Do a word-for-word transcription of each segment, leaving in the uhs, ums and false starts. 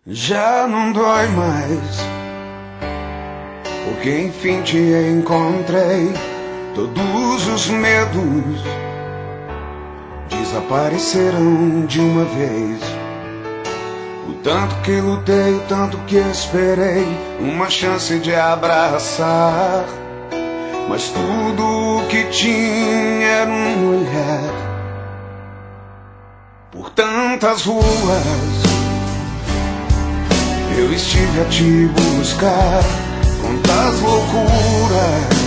Já não dói mais, porque enfim te encontrei. Todos os medos desapareceram de uma vez. O tanto que lutei, o tanto que esperei, uma chance de abraçar. Mas tudo o que tinha era um olhar. Por tantas ruas eu estive a te buscar. Quantas loucuras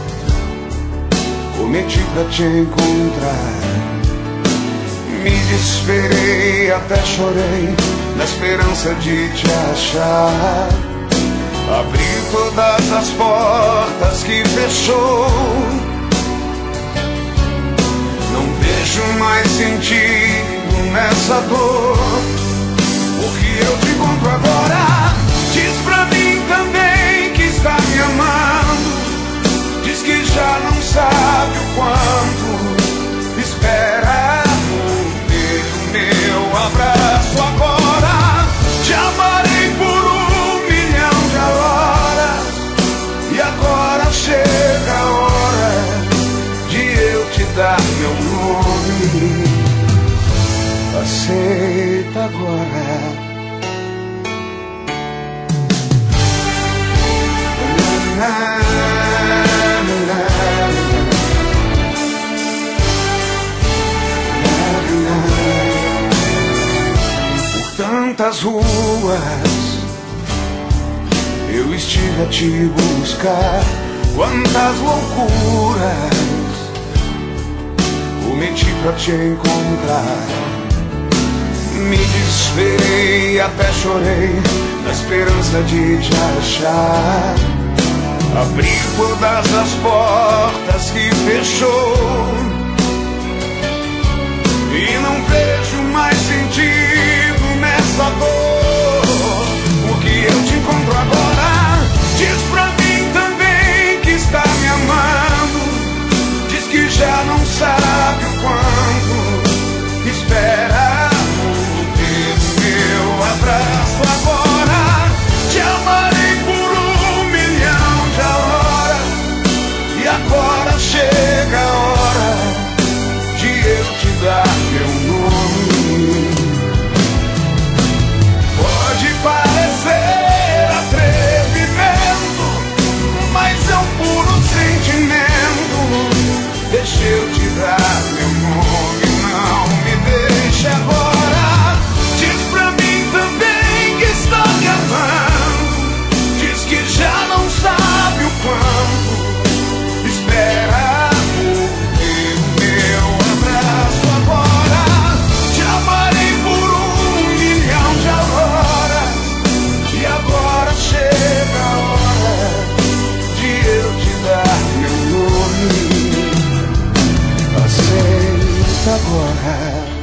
cometi pra te encontrar. Me desesperei, até chorei, na esperança de te achar. Abri todas as portas que fechou. Não vejo mais sentido nessa dor, porque eu te encontro agora. Diz pra mim também que está me amando. Diz que já não sabe o quanto espera por ter o meu abraço agora. Te amarei por um milhão de horas, e agora chega a hora de eu te dar meu nome. Aceita agora. Por tantas ruas eu estive a te buscar. Quantas loucuras cometi pra te encontrar. Me desesperei, até chorei, na esperança de te achar. Abri todas as portas que fechou, e não vejo mais sentido nessa dor, porque eu te encontro agora. Diz pra mim também que está me amando. Diz que já não sabe o quanto espera por ter o meu abraço agora. Te amarei por um milhão de horas, e agora chega a hora de eu te dar meu nome. Pode parecer atrevimento, mas é um puro sentimento. Deixa eu te dar meu nome, não me deixe agora. Diz pra mim também que está me amando. Diz que já não sabe o quanto espera por ter o meu abraço agora. Te amarei por um milhão de horas, e agora chega a hora de eu te dar meu nome. Aceita agora.